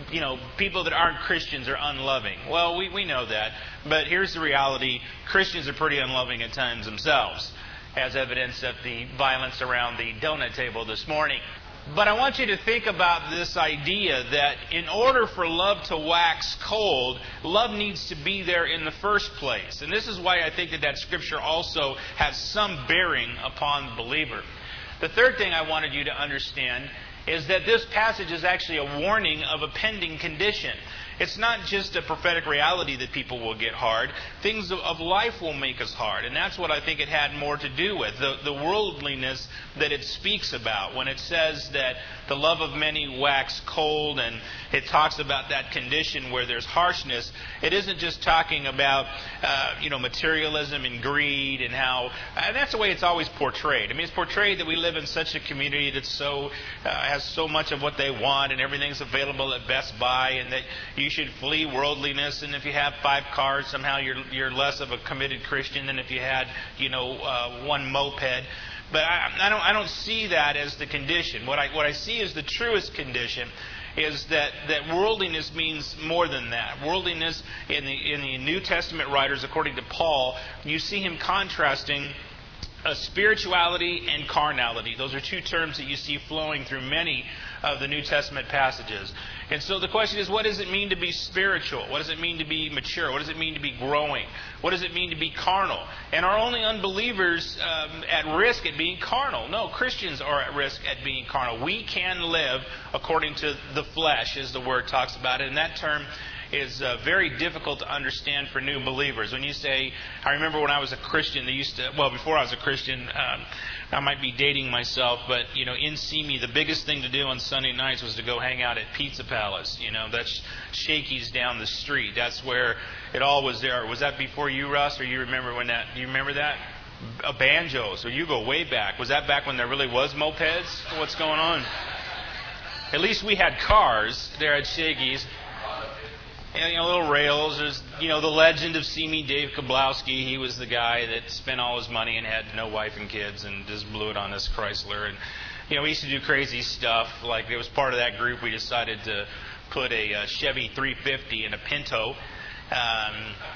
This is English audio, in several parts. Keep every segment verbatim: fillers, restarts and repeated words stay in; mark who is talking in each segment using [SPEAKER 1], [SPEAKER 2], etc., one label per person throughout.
[SPEAKER 1] you know, people that aren't Christians are unloving. Well, we, we know that. But here's the reality. Christians are pretty unloving at times themselves, as evidence of the violence around the donut table this morning. But I want you to think about this idea that in order for love to wax cold, love needs to be there in the first place. And this is why I think that that scripture also has some bearing upon the believer. The third thing I wanted you to understand is that this passage is actually a warning of a pending condition. It's not just a prophetic reality that people will get hard. Things of life will make us hard. And that's what I think it had more to do with. The, the worldliness that it speaks about. When it says that the love of many wax cold, and it talks about that condition where there's harshness, it isn't just talking about uh, you know, materialism and greed and how... And that's the way it's always portrayed. I mean, it's portrayed that we live in such a community that so uh, has so much of what they want and everything's available at Best Buy, and that you should flee worldliness, and if you have five cars, somehow you're you're less of a committed Christian than if you had, you know, uh, one moped. But I, I don't I don't see that as the condition. What I what I see as the truest condition is that, that worldliness means more than that. Worldliness in the in the New Testament writers, according to Paul, you see him contrasting Uh, spirituality and carnality. Those are two terms that you see flowing through many of the New Testament passages. And so the question is, what does it mean to be spiritual? What does it mean to be mature? What does it mean to be growing? What does it mean to be carnal? And are only unbelievers um, at risk at being carnal? No, Christians are at risk at being carnal. We can live according to the flesh, as the Word talks about it. And that term is uh, very difficult to understand for new believers. When you say, I remember when I was a Christian, they used to, well, before I was a Christian, um, I might be dating myself, but, you know, in Simi, the biggest thing to do on Sunday nights was to go hang out at Pizza Palace. You know, that's Shakey's down the street. That's where it all was there. Was that before you, Russ, or you remember when that, do you remember that? A banjo, so you go way back. Was that back when there really was mopeds? What's going on? At least we had cars there at Shakey's. And, you know, little rails. There's, you know, the legend of Simi Dave Kablowski. He was the guy that spent all his money and had no wife and kids and just blew it on this Chrysler. And, you know, we used to do crazy stuff. Like, it was part of that group. We decided to put a, a Chevy three fifty in a Pinto. Um,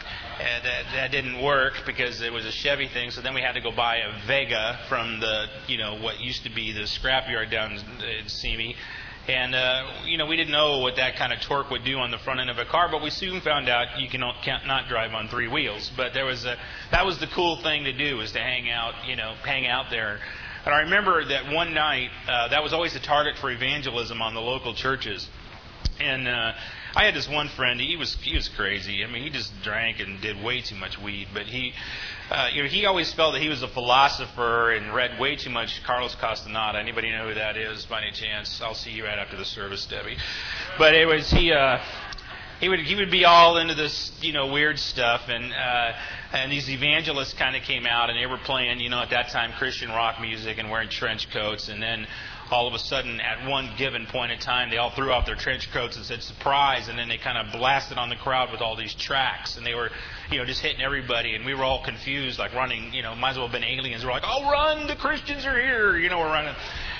[SPEAKER 1] and that, that didn't work because it was a Chevy thing. So then we had to go buy a Vega from the, you know, what used to be the scrapyard down in Simi. And, uh, you know, we didn't know what that kind of torque would do on the front end of a car, but we soon found out you can can't not drive on three wheels. But there was a, that was the cool thing to do, was to hang out, you know, hang out there. And I remember that one night, uh, that was always a target for evangelism on the local churches. And uh, I had this one friend. He was he was crazy. I mean, he just drank and did way too much weed. But he, uh, you know, he always felt that he was a philosopher and read way too much Carlos Castaneda. Anybody know who that is by any chance? I'll see you right after the service, Debbie. But anyways, he uh, he would he would be all into this, you know, weird stuff. And uh, and these evangelists kind of came out, and they were playing, you know, at that time Christian rock music and wearing trench coats. And then all of a sudden, at one given point in time, they all threw off their trench coats and said, surprise, and then they kind of blasted on the crowd with all these tracks, and they were, you know, just hitting everybody, and we were all confused, like running, you know, might as well have been aliens. We're like, oh, run, the Christians are here, you know, we're running.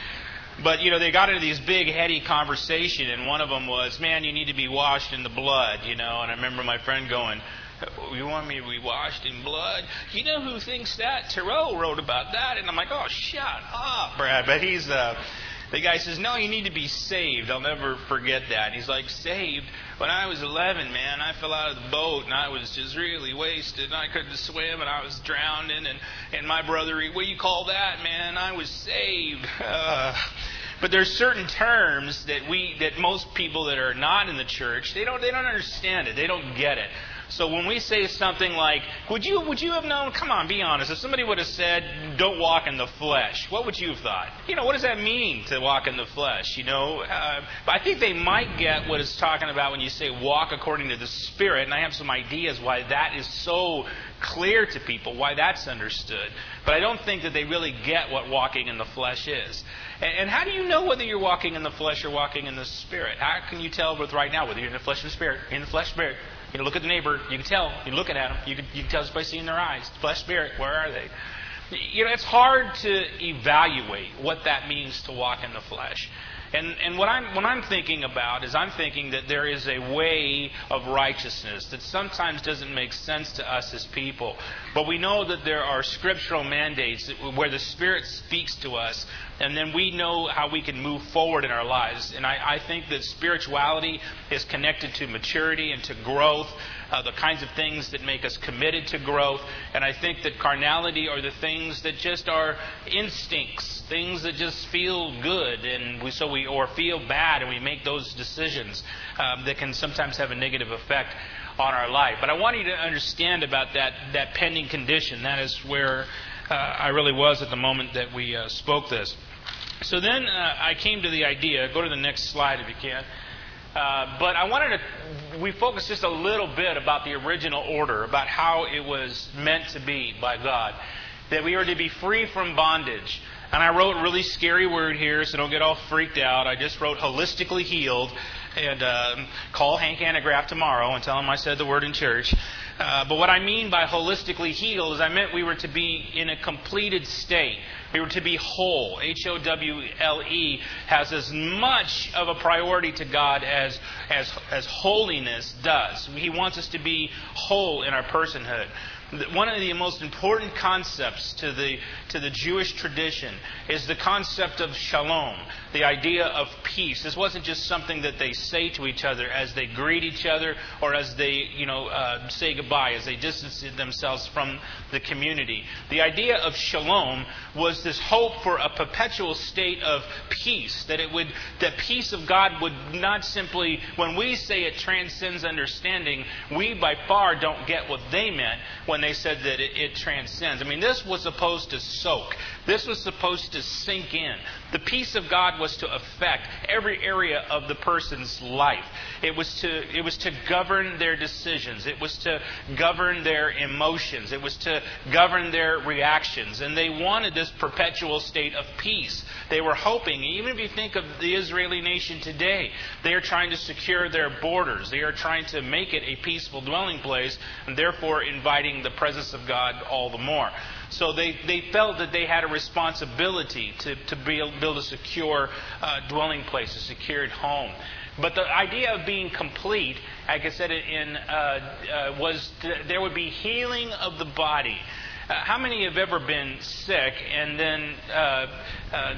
[SPEAKER 1] But, you know, they got into these big, heady conversation, and one of them was, man, you need to be washed in the blood, you know, and I remember my friend going, you want me to be washed in blood? You know who thinks that? Thoreau wrote about that. And I'm like, oh, shut up, Brad. But he's, uh, the guy says, no, you need to be saved. I'll never forget that. And he's like, saved? When I was eleven, man, I fell out of the boat and I was just really wasted and I couldn't swim and I was drowning. And, and my brother, what do you call that, man? I was saved. Uh, But there's certain terms that we, that most people that are not in the church, they don't, they don't understand it. They don't get it. So when we say something like, would you would you have known, come on, be honest, if somebody would have said, don't walk in the flesh, what would you have thought? You know, what does that mean to walk in the flesh? You know, uh, but I think they might get what it's talking about when you say walk according to the Spirit, and I have some ideas why that is so clear to people, why that's understood. But I don't think that they really get what walking in the flesh is. And, and how do you know whether you're walking in the flesh or walking in the Spirit? How can you tell with right now whether you're in the flesh or the Spirit? In the flesh, Spirit. You know, look at the neighbor. You can tell. You're looking at them. You can, you can tell just by seeing their eyes. Flesh, Spirit, where are they? You know, it's hard to evaluate what that means to walk in the flesh. And and what I'm what I'm thinking about is I'm thinking that there is a way of righteousness that sometimes doesn't make sense to us as people. But we know that there are scriptural mandates where the Spirit speaks to us, and then we know how we can move forward in our lives. And I, I think that spirituality is connected to maturity and to growth, uh, the kinds of things that make us committed to growth. And I think that carnality are the things that just are instincts, things that just feel good, and we, so we or feel bad, and we make those decisions um, that can sometimes have a negative effect on our life. But I want you to understand about that that pending condition. That is where uh, I really was at the moment that we uh, spoke this. So then uh, I came to the idea. Go to the next slide if you can. Uh, but I wanted to, we focused just a little bit about the original order, about how it was meant to be by God, that we are to be free from bondage. And I wrote a really scary word here, so don't get all freaked out. I just wrote holistically healed, and um, call Hank Hanegraaff tomorrow and tell him I said the word in church. Uh, but what I mean by holistically healed is I meant we were to be in a completed state. We were to be whole. H O W L E has as much of a priority to God as, as, as holiness does. He wants us to be whole in our personhood. One of the most important concepts to the to the Jewish tradition is the concept of shalom, the idea of peace. This wasn't just something that they say to each other as they greet each other or as they, you know, uh, say goodbye, as they distance themselves from the community. The idea of shalom was this hope for a perpetual state of peace, that it would, that peace of God would not simply, when we say it transcends understanding, we by far don't get what they meant when they said that it, it transcends. I mean, this was supposed to soak. This was supposed to sink in. The peace of God was to affect every area of the person's life. It was to it was to govern their decisions. It was to govern their emotions. It was to govern their reactions. And they wanted this perpetual state of peace. They were hoping, even if you think of the Israeli nation today, they are trying to secure their borders. They are trying to make it a peaceful dwelling place, and therefore inviting the presence of God all the more. So they, they felt that they had a responsibility to, to build a secure uh, dwelling place, a secured home. But the idea of being complete, like I said, in uh, uh, was th- there would be healing of the body. Uh, how many have ever been sick and then uh, uh, uh,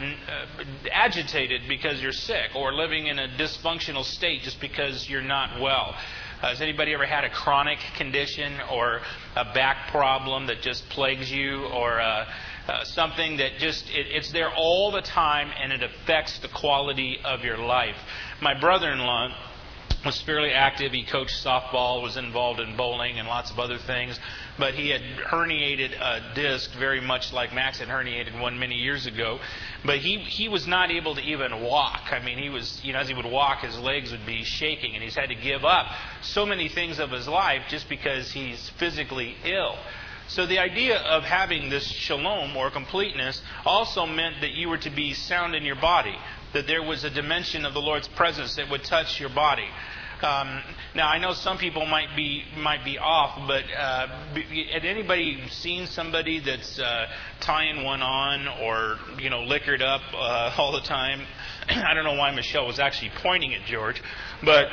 [SPEAKER 1] agitated because you're sick, or living in a dysfunctional state just because you're not well? Uh, has anybody ever had a chronic condition or a back problem that just plagues you, or uh, uh, something that just, it, it's there all the time and it affects the quality of your life? My brother-in-law was fairly active. He coached softball, was involved in bowling and lots of other things. But he had herniated a disc, very much like Max had herniated one many years ago. But he he was not able to even walk. I mean, he was, you know, as he would walk, his legs would be shaking, and he's had to give up so many things of his life just because he's physically ill. So the idea of having this shalom or completeness also meant that you were to be sound in your body, that there was a dimension of the Lord's presence that would touch your body. Um, now, I know some people might be might be off, but uh, had anybody seen somebody that's uh, tying one on, or, you know, liquored up uh, all the time? I don't know why Michelle was actually pointing at George, but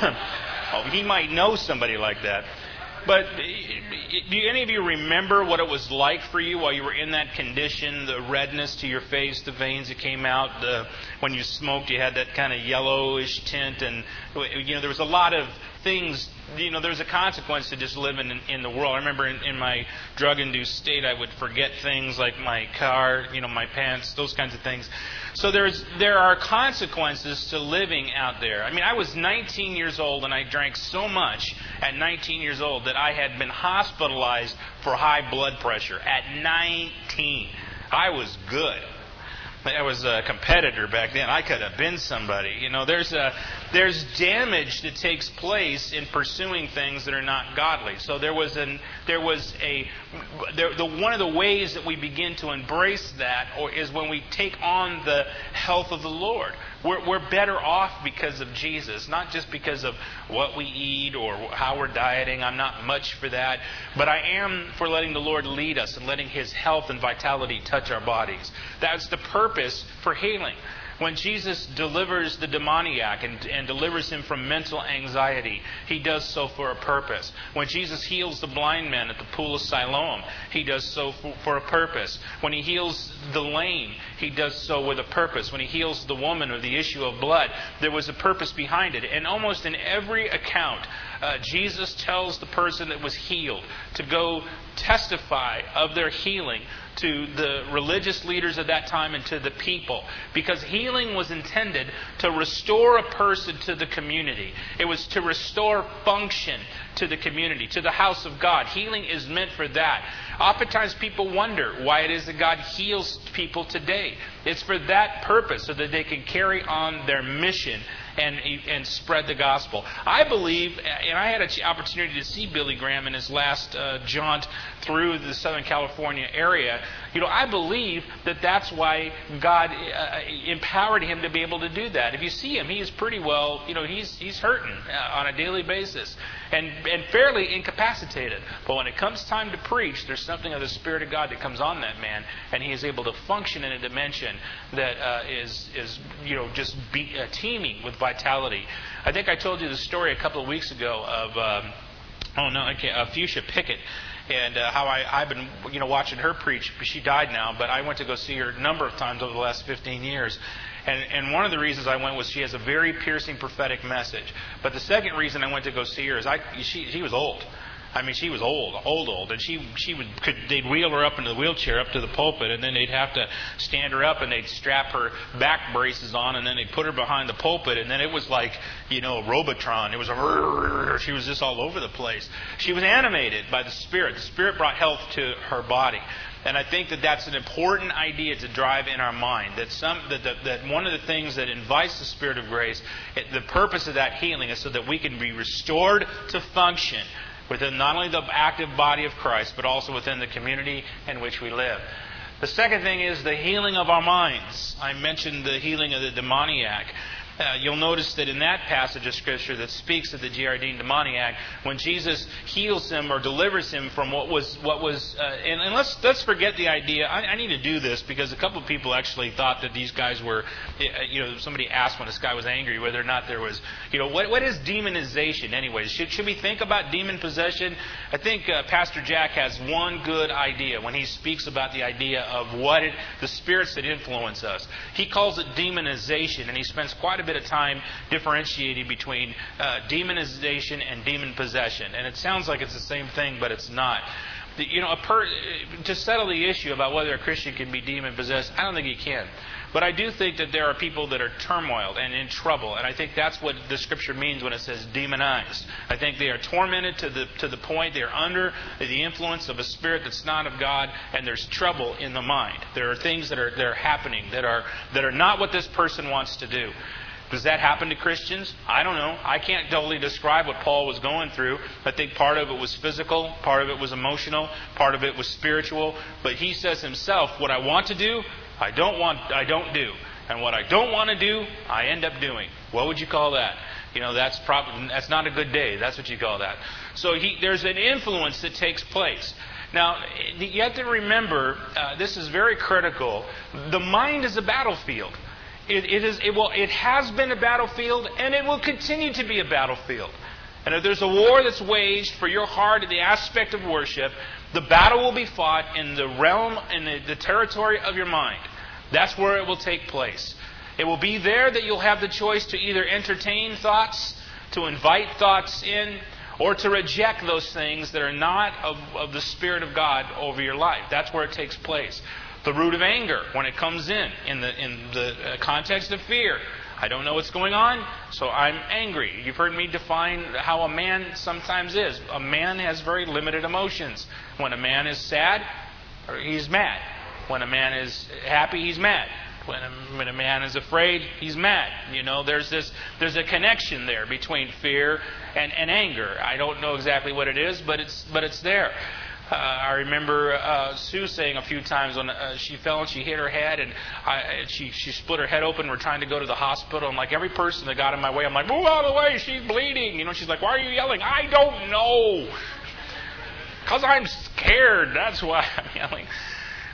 [SPEAKER 1] oh, he might know somebody like that. But do any of you remember what it was like for you while you were in that condition? The redness to your face, the veins that came out. The, when you smoked, you had that kind of yellowish tint, and you know there was a lot of things. You know, there was a consequence to just living in, in the world. I remember in, in my drug-induced state, I would forget things like my car, you know, my pants, those kinds of things. So there's there are consequences to living out there. I mean, I was nineteen years old, and I drank so much at nineteen years old that I had been hospitalized for high blood pressure at nineteen. I was good. I was a competitor back then. I could have been somebody. You know, there's a there's damage that takes place in pursuing things that are not godly. So there was an there was a there, the one of the ways that we begin to embrace that or is when we take on the health of the Lord. We're, we're better off because of Jesus, not just because of what we eat or how we're dieting. I'm not much for that. But I am for letting the Lord lead us and letting His health and vitality touch our bodies. That's the purpose for healing. When Jesus delivers the demoniac and, and delivers him from mental anxiety, He does so for a purpose. When Jesus heals the blind man at the pool of Siloam, He does so for, for a purpose. When He heals the lame, He does so with a purpose. When He heals the woman of the issue of blood, there was a purpose behind it. And almost in every account, uh, Jesus tells the person that was healed to go testify of their healing to the religious leaders of that time and to the people, because healing was intended to restore a person to the community. It was to restore function to the community, to the house of God. Healing is meant for that. Oftentimes people wonder why it is that God heals people today. It's for that purpose, so that they can carry on their mission and and spread the gospel. I believe, and I had an opportunity to see Billy Graham in his last uh, jaunt through the Southern California area. You know, I believe that that's why God uh, empowered him to be able to do that. If you see him, he is pretty well, you know, he's he's hurting uh, on a daily basis and and fairly incapacitated. But when it comes time to preach, there's something of the Spirit of God that comes on that man, and he is able to function in a dimension that uh, is is you know just be, uh, teeming with vitality. I think I told you the story a couple of weeks ago of um, oh no, I can't, uh, Fuchsia Pickett. And uh, how I, I've been, you know, watching her preach. She died now, but I went to go see her a number of times over the last fifteen years. And, and one of the reasons I went was she has a very piercing prophetic message. But the second reason I went to go see her is I she she was old. I mean, she was old, old, old, and she she would could they'd wheel her up into the wheelchair up to the pulpit, and then they'd have to stand her up, and they'd strap her back braces on, and then they'd put her behind the pulpit, and then it was like, you know, a Robotron. It was a she was just all over the place. She was animated by the Spirit. The Spirit brought health to her body. And I think that that's an important idea to drive in our mind. That some that, that, that one of the things that invites the Spirit of grace, it, the purpose of that healing is so that we can be restored to function within not only the active body of Christ, but also within the community in which we live. The second thing is the healing of our minds. I mentioned the healing of the demoniac. Uh, you'll notice that in that passage of Scripture that speaks of the Gerardine demoniac, when Jesus heals him or delivers him from what was what was, uh, and, and let's let's forget the idea. I, I need to do this because a couple of people actually thought that these guys were, you know, somebody asked when this guy was angry whether or not there was, you know, what what is demonization anyways? Should should we think about demon possession? I think uh, Pastor Jack has one good idea when he speaks about the idea of what it, the spirits that influence us. He calls it demonization, and he spends quite a bit of time differentiating between uh, demonization and demon possession. And it sounds like it's the same thing, but it's not. The, you know, a per, to settle the issue about whether a Christian can be demon possessed, I don't think he can. But I do think that there are people that are turmoiled and in trouble, and I think that's what the Scripture means when it says demonized. I think they are tormented to the to the point they are under the influence of a spirit that's not of God, and there's trouble in the mind. There are things that are that are happening that are that are not what this person wants to do. Does that happen to Christians? I don't know. I can't totally describe what Paul was going through. I think part of it was physical, part of it was emotional, part of it was spiritual. But he says himself, what I want to do, I don't want, I don't do. And what I don't want to do, I end up doing. What would you call that? You know, that's probably that's not a good day. That's what you call that. So he, there's an influence that takes place. Now, you have to remember, uh, this is very critical. The mind is a battlefield. It, it is. It will. It has been a battlefield, and it will continue to be a battlefield. And if there's a war that's waged for your heart in the aspect of worship, the battle will be fought in the realm, in the, the territory of your mind. That's where it will take place. It will be there that you'll have the choice to either entertain thoughts, to invite thoughts in, or to reject those things that are not of, of the Spirit of God over your life. That's where it takes place. The root of anger, when it comes in, in the in the context of fear. I don't know what's going on, so I'm angry. You've heard me define how a man sometimes is. A man has very limited emotions. When a man is sad, he's mad. When a man is happy, he's mad. When a, when a man is afraid, he's mad. You know, there's this there's a connection there between fear and, and anger. I don't know exactly what it is, but it's but it's there. Uh, I remember uh, Sue saying a few times when uh, she fell and she hit her head and I, she she split her head open. We're trying to go to the hospital. And like every person that got in my way, I'm like, move out of the way. She's bleeding. You know, she's like, why are you yelling? I don't know. Because I'm scared. That's why I'm yelling.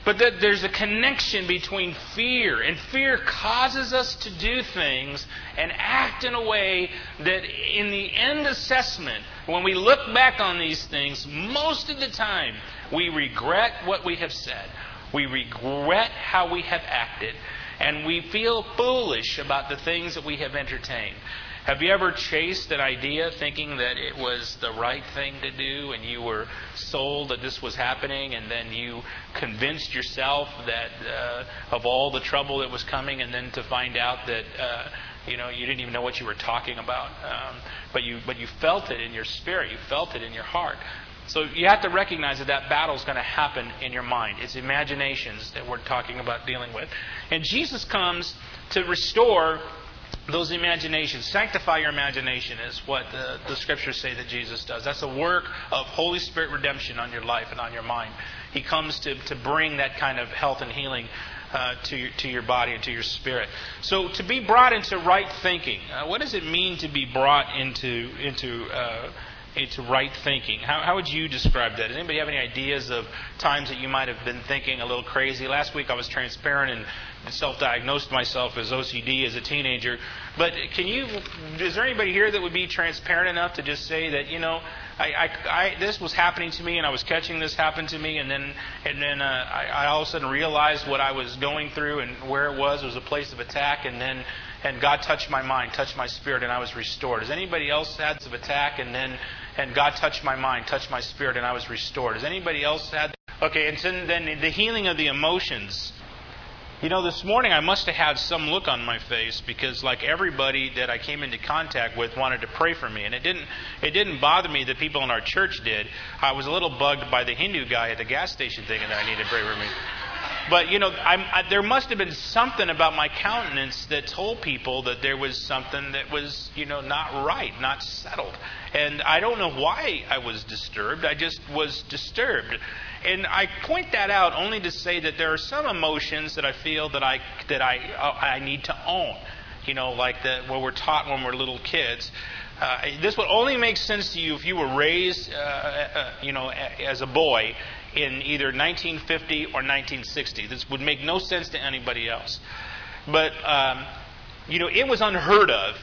[SPEAKER 1] But that there's a connection between fear, and fear causes us to do things and act in a way that in the end assessment, when we look back on these things, most of the time we regret what we have said. We regret how we have acted, and we feel foolish about the things that we have entertained. Have you ever chased an idea thinking that it was the right thing to do, and you were sold that this was happening, and then you convinced yourself that uh, of all the trouble that was coming, and then to find out that uh, you know you didn't even know what you were talking about, um, but you but you felt it in your spirit, you felt it in your heart. So you have to recognize that that battle is going to happen in your mind. It's imaginations that we're talking about dealing with, and Jesus comes to restore those imaginations. Sanctify your imagination is what the, the Scriptures say that Jesus does. That's a work of Holy Spirit redemption on your life and on your mind. He comes to, to bring that kind of health and healing uh, to, your, to your body and to your spirit. So to be brought into right thinking, uh, what does it mean to be brought into into uh, into right thinking? How, how would you describe that? Does anybody have any ideas of times that you might have been thinking a little crazy? Last week I was transparent and self-diagnosed myself as O C D as a teenager. But can you? Is there anybody here that would be transparent enough to just say that, you know, I, I, I this was happening to me, and I was catching this happen to me, and then and then uh, I, I all of a sudden realized what I was going through and where it was. It was a place of attack, and then and God touched my mind, touched my spirit, and I was restored. Has anybody else had some attack, and then and God touched my mind, touched my spirit, and I was restored? Has anybody else had? Okay, and then the healing of the emotions. You know, this morning I must have had some look on my face because, like everybody that I came into contact with, wanted to pray for me, and it didn't. It didn't bother me that people in our church did. I was a little bugged by the Hindu guy at the gas station thinking that I needed to pray for me. But you know, I'm, I, there must have been something about my countenance that told people that there was something that was, you know, not right, not settled. And I don't know why I was disturbed. I just was disturbed. And I point that out only to say that there are some emotions that I feel that I that I uh, I need to own. You know, like the what we're taught when we're little kids. Uh, this would only make sense to you if you were raised, uh, uh, you know, as a boy in either nineteen fifty or nineteen sixty. This would make no sense to anybody else. But um, you know, it was unheard of.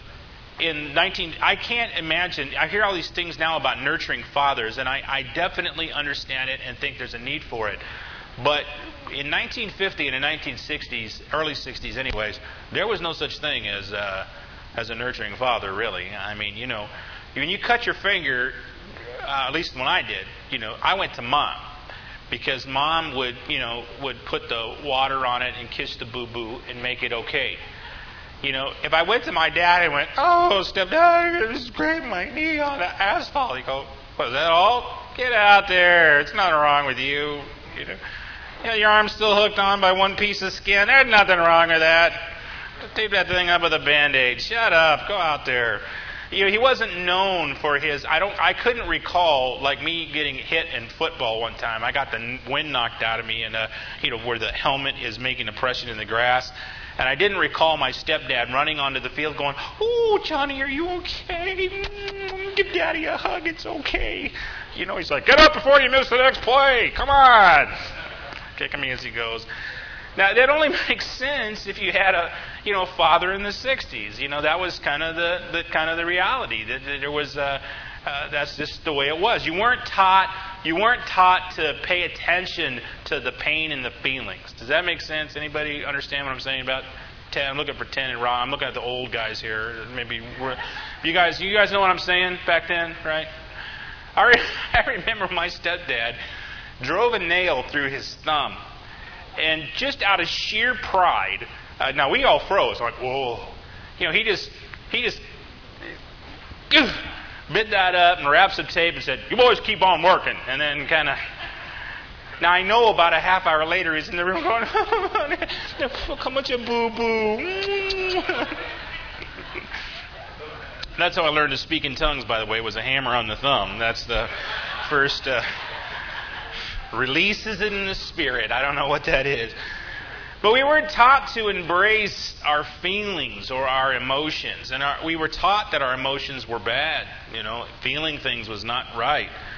[SPEAKER 1] In nineteen, I can't imagine. I hear all these things now about nurturing fathers, and I, I definitely understand it and think there's a need for it. But in nineteen fifty and the nineteen sixties, early sixties, anyways, there was no such thing as uh, as a nurturing father. Really, I mean, you know, when you cut your finger, uh, at least when I did, you know, I went to mom because mom would, you know, would put the water on it and kiss the boo boo and make it okay. You know, if I went to my dad and went, "Oh, stepdad, I just scraped my knee on the asphalt," he'd go, "Was that all? Get out there. It's nothing wrong with you. You know, you know, your arm's still hooked on by one piece of skin. There's nothing wrong with that. Tape that thing up with a Band-Aid. Shut up. Go out there." You know, he wasn't known for his. I don't. I couldn't recall like me getting hit in football one time. I got the wind knocked out of me, and uh, you know, where the helmet is making a pressure in the grass. And I didn't recall my stepdad running onto the field going, "Oh, Johnny, are you okay? Give Daddy a hug. It's okay." You know, he's like, "Get up before you miss the next play. Come on." Kicking me as he goes. Now, that only makes sense if you had a, you know, father in the sixties. You know, that was kind of the, the kind of the reality. That, that there was, uh, uh, that's just the way it was. You weren't taught. You weren't taught to pay attention to the pain and the feelings. Does that make sense? Anybody understand what I'm saying about ten? I'm looking for ten and Rob. I'm looking at the old guys here. Maybe we're, you guys. You guys know what I'm saying back then, right? I, re- I remember my stepdad drove a nail through his thumb, and just out of sheer pride. Uh, now we all froze. Like, whoa, you know, he just he just. Uh, bit that up and wrapped some tape and said, "You boys keep on working." And then kind of... Now, I know about a half hour later he's in the room going, "Come on, you boo-boo." That's how I learned to speak in tongues, by the way, was a hammer on the thumb. That's the first... Uh, releases it in the spirit. I don't know what that is. But we weren't taught to embrace our feelings or our emotions. And our, we were taught that our emotions were bad. You know, feeling things was not right.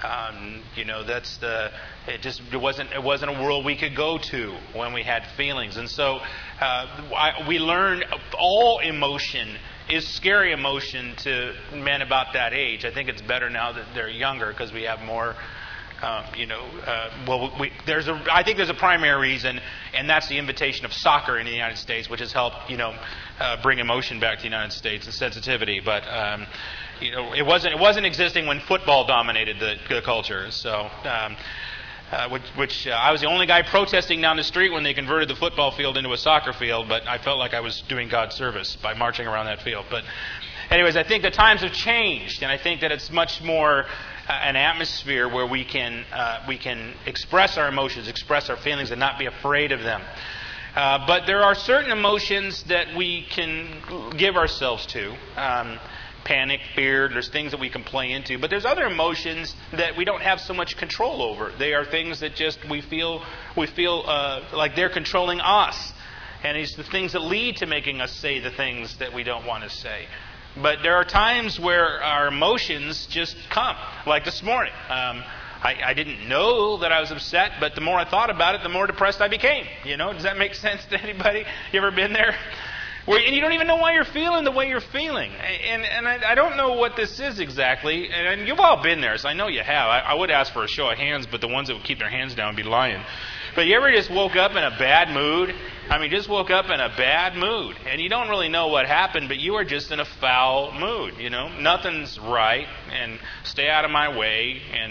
[SPEAKER 1] Um, you know, that's the. It just it wasn't it wasn't a world we could go to when we had feelings, and so uh, I, we learned all emotion is scary emotion to men about that age. I think it's better now that they're younger because we have more. Um, you know, uh, well, we, there's a. I think there's a primary reason, and that's the invitation of soccer in the United States, which has helped, you know, uh, bring emotion back to the United States and sensitivity. But um, you know, it wasn't it wasn't existing when football dominated the, the culture. So, um, uh, which, which uh, I was the only guy protesting down the street when they converted the football field into a soccer field. But I felt like I was doing God's service by marching around that field. But, anyways, I think the times have changed, and I think that it's much more. Uh, an atmosphere where we can uh, we can express our emotions, express our feelings, and not be afraid of them. Uh, but there are certain emotions that we can give ourselves to. Um, panic, fear, there's things that we can play into. But there's other emotions that we don't have so much control over. They are things that just we feel we feel uh, like they're controlling us. And it's the things that lead to making us say the things that we don't want to say. But there are times where our emotions just come. Like this morning. Um, I, I didn't know that I was upset, but the more I thought about it, the more depressed I became. You know, does that make sense to anybody? You ever been there? Where, and you don't even know why you're feeling the way you're feeling. And, and I, I don't know what this is exactly. And, and you've all been there, so I know you have. I, I would ask for a show of hands, but the ones that would keep their hands down would be lying. But you ever just woke up in a bad mood? I mean, just woke up in a bad mood. And you don't really know what happened, but you are just in a foul mood, you know. Nothing's right, and stay out of my way. And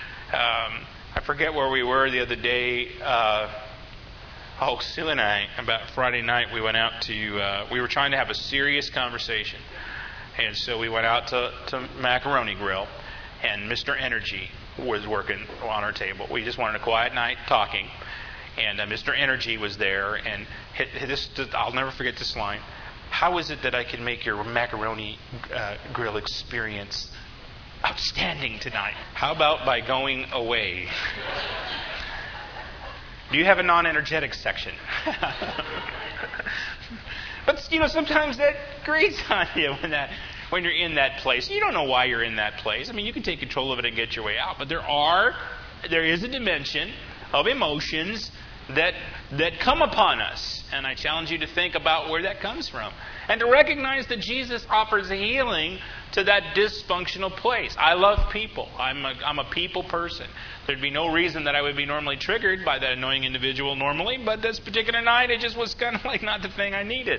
[SPEAKER 1] um, I forget where we were the other day. Uh, oh, Sue and I, about Friday night, we went out to, uh, we were trying to have a serious conversation. And so we went out to, to Macaroni Grill, and Mister Energy was working on our table. We just wanted a quiet night talking. And uh, Mister Energy was there, and hit, hit this, I'll never forget this line. How is it that I can make your macaroni uh, grill experience outstanding tonight? How about by going away? Do you have a non-energetic section? But, you know, sometimes that grates on you when that when you're in that place. You don't know why you're in that place. I mean, you can take control of it and get your way out. But there are, there is a dimension of emotions that that come upon us. And I challenge you to think about where that comes from. And to recognize that Jesus offers healing to that dysfunctional place. I love people. I'm a, I'm a people person. There'd be no reason that I would be normally triggered by that annoying individual normally, but this particular night it just was kind of like not the thing I needed.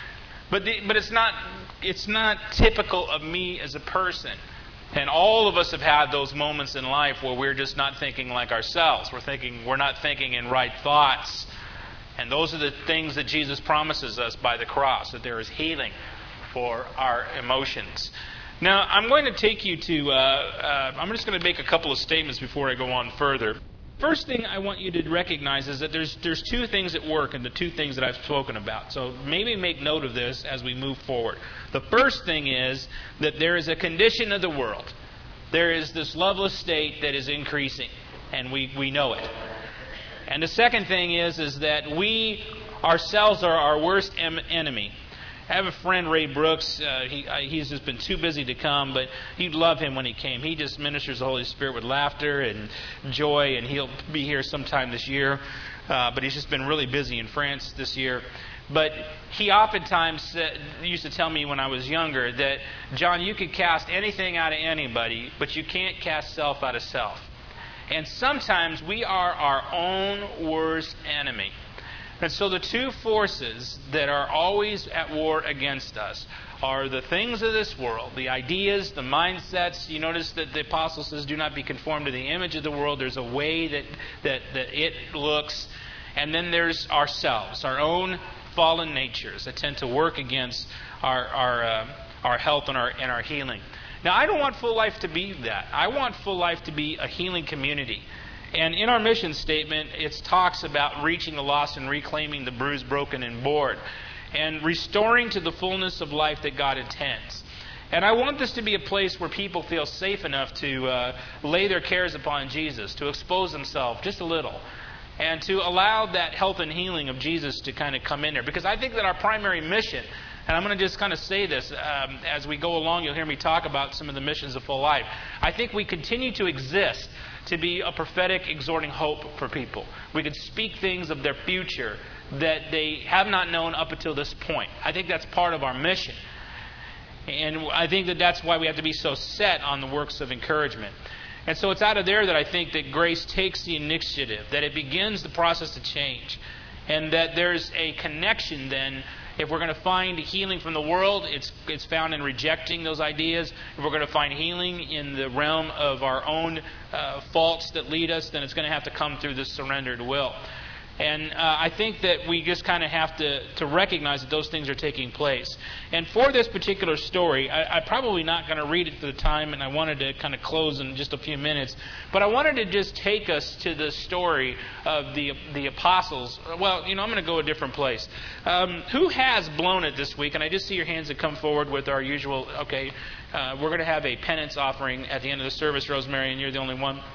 [SPEAKER 1] But the, but it's not it's not typical of me as a person. And all of us have had those moments in life where we're just not thinking like ourselves. We're thinking we're not thinking in right thoughts. And those are the things that Jesus promises us by the cross, that there is healing for our emotions. Now, I'm going to take you to, uh, uh, I'm just going to make a couple of statements before I go on further. First thing I want you to recognize is that there's there's two things at work, and the two things that I've spoken about. So maybe make note of this as we move forward. The first thing is that there is a condition of the world. There is this loveless state that is increasing, and we, we know it. And the second thing is, is that we ourselves are our worst em- enemy. I have a friend, Ray Brooks. Uh, he, uh, he's just been too busy to come, but you'd love him when he came. He just ministers the Holy Spirit with laughter and joy, and he'll be here sometime this year. Uh, but he's just been really busy in France this year. But he oftentimes said, used to tell me when I was younger that, John, you could cast anything out of anybody, but you can't cast self out of self. And sometimes we are our own worst enemy. And so the two forces that are always at war against us are the things of this world, the ideas, the mindsets. You notice that the apostle says, do not be conformed to the image of the world. There's a way that, that, that it looks. And then there's ourselves, our own fallen natures that tend to work against our our, uh, our health and our, and our healing. Now, I don't want Full Life to be that. I want Full Life to be a healing community. And in our mission statement, it talks about reaching the lost and reclaiming the bruised, broken, and bored, and restoring to the fullness of life that God intends. And I want this to be a place where people feel safe enough to uh, lay their cares upon Jesus, to expose themselves just a little, and to allow that health and healing of Jesus to kind of come in there. Because I think that our primary mission And I'm going to just kind of say this um, as we go along. You'll hear me talk about some of the missions of Full Life. I think we continue to exist to be a prophetic, exhorting hope for people. We could speak things of their future that they have not known up until this point. I think that's part of our mission. And I think that that's why we have to be so set on the works of encouragement. And so it's out of there that I think that grace takes the initiative, that it begins the process of change, and that there's a connection then. If we're going to find healing from the world, it's it's found in rejecting those ideas. If we're going to find healing in the realm of our own uh, faults that lead us, then it's going to have to come through this surrendered will. And uh, I think that we just kind of have to, to recognize that those things are taking place. And for this particular story, I, I'm probably not going to read it for the time, and I wanted to kind of close in just a few minutes. But I wanted to just take us to the story of the the apostles. Well, you know, I'm going to go a different place. Um, who has blown it this week? And I just see your hands that come forward with our usual, okay, uh, we're going to have a penance offering at the end of the service, Rosemary, and you're the only one.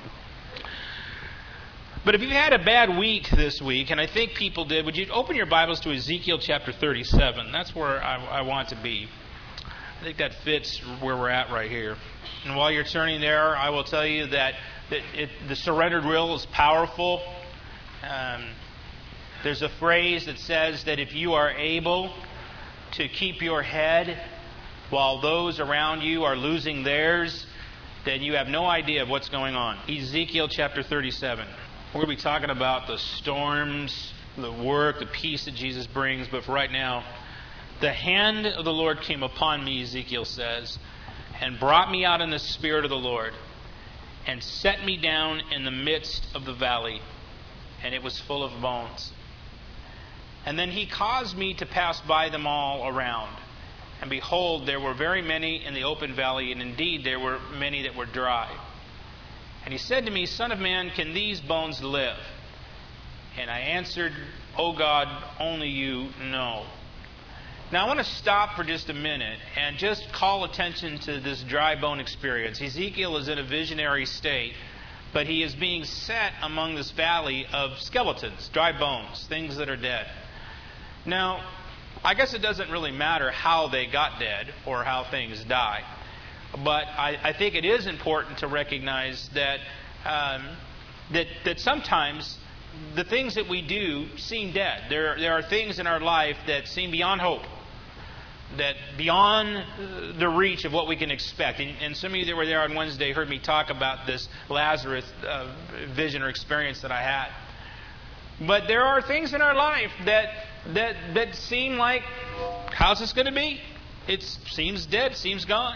[SPEAKER 1] But if you had a bad week this week, and I think people did, would you open your Bibles to Ezekiel chapter thirty-seven? That's where I, I want to be. I think that fits where we're at right here. And while you're turning there, I will tell you that, that it, the surrendered will is powerful. Um, there's a phrase that says that if you are able to keep your head while those around you are losing theirs, then you have no idea of what's going on. Ezekiel chapter thirty-seven. We're going to be talking about the storms, the work, the peace that Jesus brings. But for right now, the hand of the Lord came upon me, Ezekiel says, and brought me out in the Spirit of the Lord, and set me down in the midst of the valley, and it was full of bones. And then he caused me to pass by them all around. And behold, there were very many in the open valley, and indeed there were many that were dry. And he said to me, Son of man, can these bones live? And I answered, O God, only you know. Now I want to stop for just a minute and just call attention to this dry bone experience. Ezekiel is in a visionary state, but he is being set among this valley of skeletons, dry bones, things that are dead. Now, I guess it doesn't really matter how they got dead or how things die. But I, I think it is important to recognize that um, that that sometimes the things that we do seem dead. There there are things in our life that seem beyond hope, that beyond the reach of what we can expect. And, and some of you that were there on Wednesday heard me talk about this Lazarus uh, vision or experience that I had. But there are things in our life that that that seem like, how's this going to be? It seems dead, seems gone.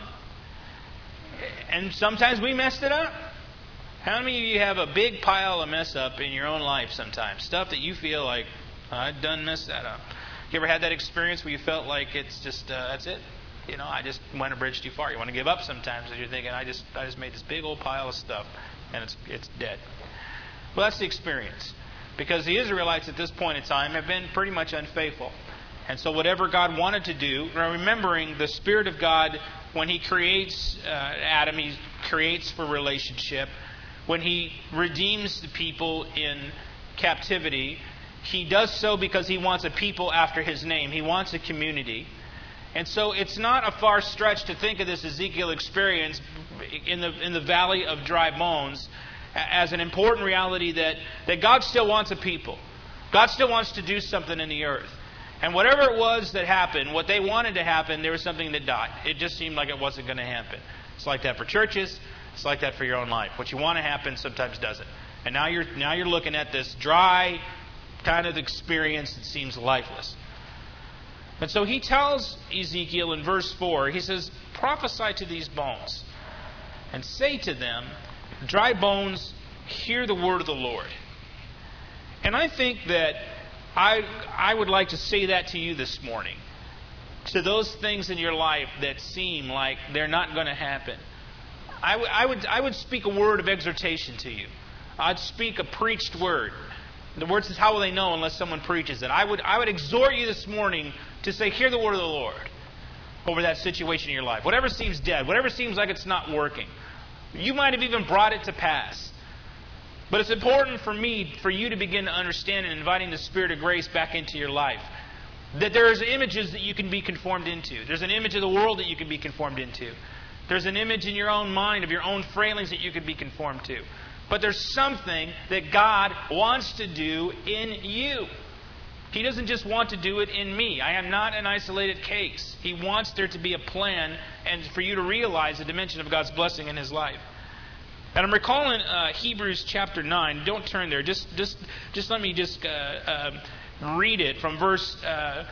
[SPEAKER 1] And sometimes we messed it up. How many of you have a big pile of mess up in your own life sometimes? Stuff that you feel like, I done messed that up. You ever had that experience where you felt like it's just, uh, that's it? You know, I just went a bridge too far. You want to give up sometimes because you're thinking, I just I just made this big old pile of stuff and it's it's dead. Well, that's the experience. Because the Israelites at this point in time have been pretty much unfaithful. And so whatever God wanted to do, remembering the Spirit of God, when He creates uh, Adam, He creates for relationship. When He redeems the people in captivity, He does so because He wants a people after His name. He wants a community. And so it's not a far stretch to think of this Ezekiel experience in the in the valley of dry bones as an important reality that, that God still wants a people. God still wants to do something in the earth. And whatever it was that happened, what they wanted to happen, there was something that died. It just seemed like it wasn't going to happen. It's like that for churches. It's like that for your own life. What you want to happen sometimes doesn't. And now you're now you're looking at this dry kind of experience that seems lifeless. And so he tells Ezekiel in verse four, he says, prophesy to these bones and say to them, dry bones, hear the word of the Lord. And I think that I I would like to say that to you this morning. To those things in your life that seem like they're not going to happen. I, w- I would I would speak a word of exhortation to you. I'd speak a preached word. The word says, how will they know unless someone preaches it? I would I would exhort you this morning to say, hear the word of the Lord over that situation in your life. Whatever seems dead, whatever seems like it's not working. You might have even brought it to pass. But it's important for me, for you to begin to understand and inviting the Spirit of grace back into your life. That there's images that you can be conformed into. There's an image of the world that you can be conformed into. There's an image in your own mind of your own failings that you could be conformed to. But there's something that God wants to do in you. He doesn't just want to do it in me. I am not an isolated case. He wants there to be a plan and for you to realize the dimension of God's blessing in His life. And I'm recalling uh, Hebrews chapter nine. Don't turn there. Just, just, just let me just uh, uh, read it from verse uh,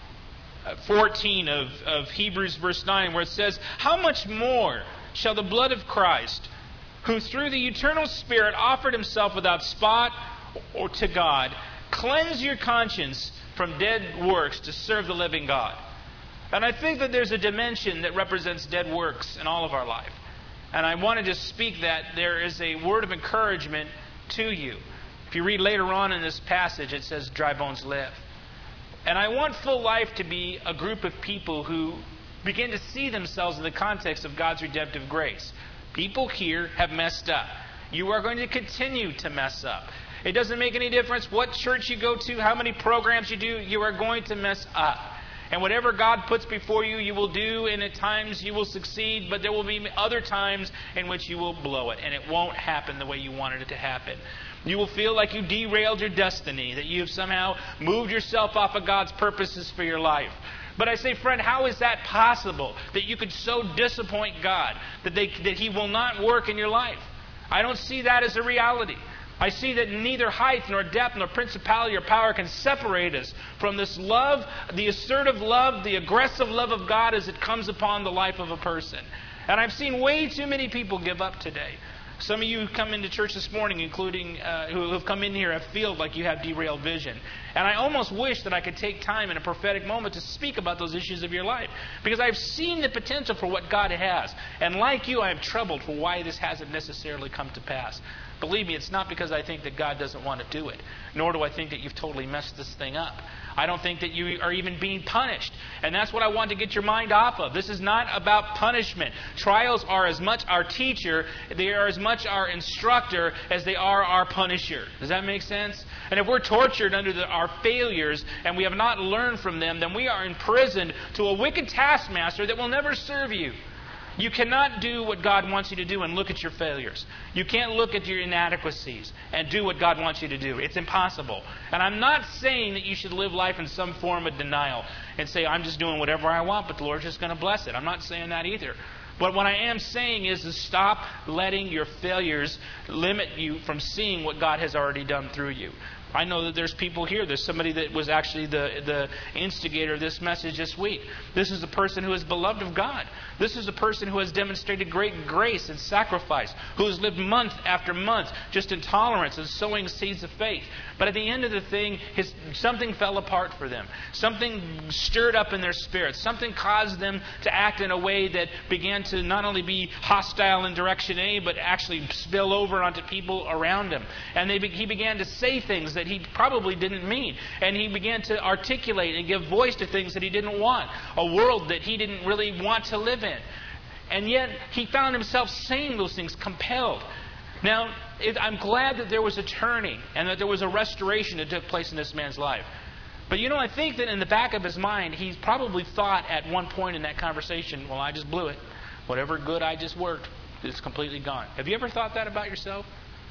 [SPEAKER 1] fourteen of, of Hebrews verse nine, where it says, "How much more shall the blood of Christ, who through the eternal Spirit offered Himself without spot or to God, cleanse your conscience from dead works to serve the living God." And I think that there's a dimension that represents dead works in all of our life. And I want to just speak that there is a word of encouragement to you. If you read later on in this passage, it says, "Dry bones live." And I want Full Life to be a group of people who begin to see themselves in the context of God's redemptive grace. People here have messed up. You are going to continue to mess up. It doesn't make any difference what church you go to, how many programs you do, you are going to mess up. And whatever God puts before you, you will do, and at times you will succeed, but there will be other times in which you will blow it, and it won't happen the way you wanted it to happen. You will feel like you derailed your destiny, that you have somehow moved yourself off of God's purposes for your life. But I say, friend, how is that possible? That you could so disappoint God, that, they, that He will not work in your life? I don't see that as a reality. I see that neither height nor depth nor principality or power can separate us from this love, the assertive love, the aggressive love of God as it comes upon the life of a person. And I've seen way too many people give up today. Some of you who come into church this morning, including uh, who have come in here, have feel like you have derailed vision. And I almost wish that I could take time in a prophetic moment to speak about those issues of your life. Because I've seen the potential for what God has. And like you, I am troubled for why this hasn't necessarily come to pass. Believe me, it's not because I think that God doesn't want to do it. Nor do I think that you've totally messed this thing up. I don't think that you are even being punished. And that's what I want to get your mind off of. This is not about punishment. Trials are as much our teacher, they are as much our instructor as they are our punisher. Does that make sense? And if we're tortured under the, our failures and we have not learned from them, then we are imprisoned to a wicked taskmaster that will never serve you. You cannot do what God wants you to do and look at your failures. You can't look at your inadequacies and do what God wants you to do. It's impossible. And I'm not saying that you should live life in some form of denial and say, I'm just doing whatever I want, but the Lord's just going to bless it. I'm not saying that either. But what I am saying is to stop letting your failures limit you from seeing what God has already done through you. I know that there's people here. There's somebody that was actually the, the instigator of this message this week. This is a person who is beloved of God. This is a person who has demonstrated great grace and sacrifice, who has lived month after month just in tolerance and sowing seeds of faith. But at the end of the thing, his, something fell apart for them. Something stirred up in their spirit. Something caused them to act in a way that began to not only be hostile in direction A, but actually spill over onto people around him. And they, he began to say things that he probably didn't mean. And he began to articulate and give voice to things that he didn't want. A world that he didn't really want to live in. And yet, he found himself saying those things, compelled. Now, it, I'm glad that there was a turning and that there was a restoration that took place in this man's life. But you know, I think that in the back of his mind, he probably thought at one point in that conversation, well, I just blew it. Whatever good I just worked, it's completely gone. Have you ever thought that about yourself?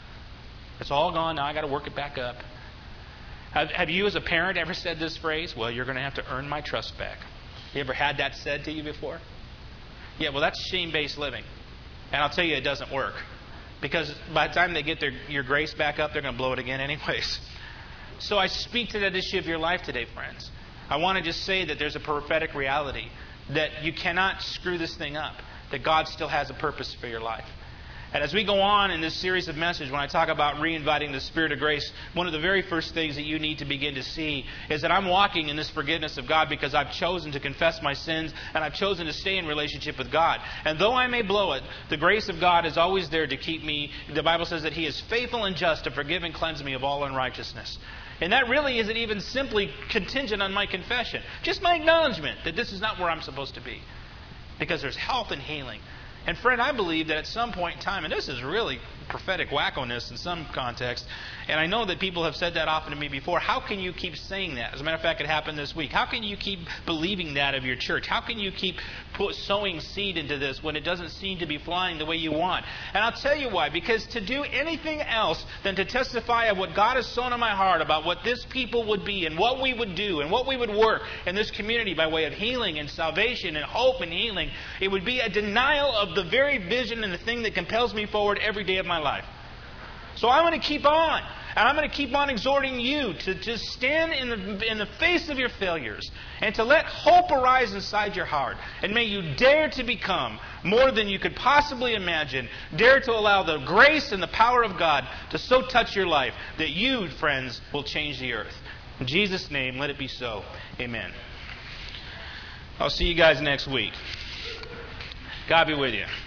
[SPEAKER 1] It's all gone, now I got to work it back up. Have, have you as a parent ever said this phrase, well, you're going to have to earn my trust back? You ever had that said to you before? Yeah, well, that's shame-based living. And I'll tell you, it doesn't work. Because by the time they get their, your grace back up, they're going to blow it again anyways. So I speak to that issue of your life today, friends. I want to just say that there's a prophetic reality, that you cannot screw this thing up, that God still has a purpose for your life. And as we go on in this series of messages, when I talk about re-inviting the Spirit of grace, one of the very first things that you need to begin to see is that I'm walking in this forgiveness of God because I've chosen to confess my sins and I've chosen to stay in relationship with God. And though I may blow it, the grace of God is always there to keep me. The Bible says that He is faithful and just to forgive and cleanse me of all unrighteousness. And that really isn't even simply contingent on my confession. Just my acknowledgement that this is not where I'm supposed to be. Because there's health and healing. And friend, I believe that at some point in time, and this is really prophetic wackoness in some context, and I know that people have said that often to me before, how can you keep saying that? As a matter of fact, it happened this week. How can you keep believing that of your church? How can you keep put, sowing seed into this when it doesn't seem to be flying the way you want? And I'll tell you why. Because to do anything else than to testify of what God has sown in my heart about what this people would be and what we would do and what we would work in this community by way of healing and salvation and hope and healing, it would be a denial of the very vision and the thing that compels me forward every day of my life. So I'm going to keep on. And I'm going to keep on exhorting you to just stand in the, in the face of your failures and to let hope arise inside your heart. And may you dare to become more than you could possibly imagine. Dare to allow the grace and the power of God to so touch your life that you, friends, will change the earth. In Jesus' name, let it be so. Amen. I'll see you guys next week. God be with you.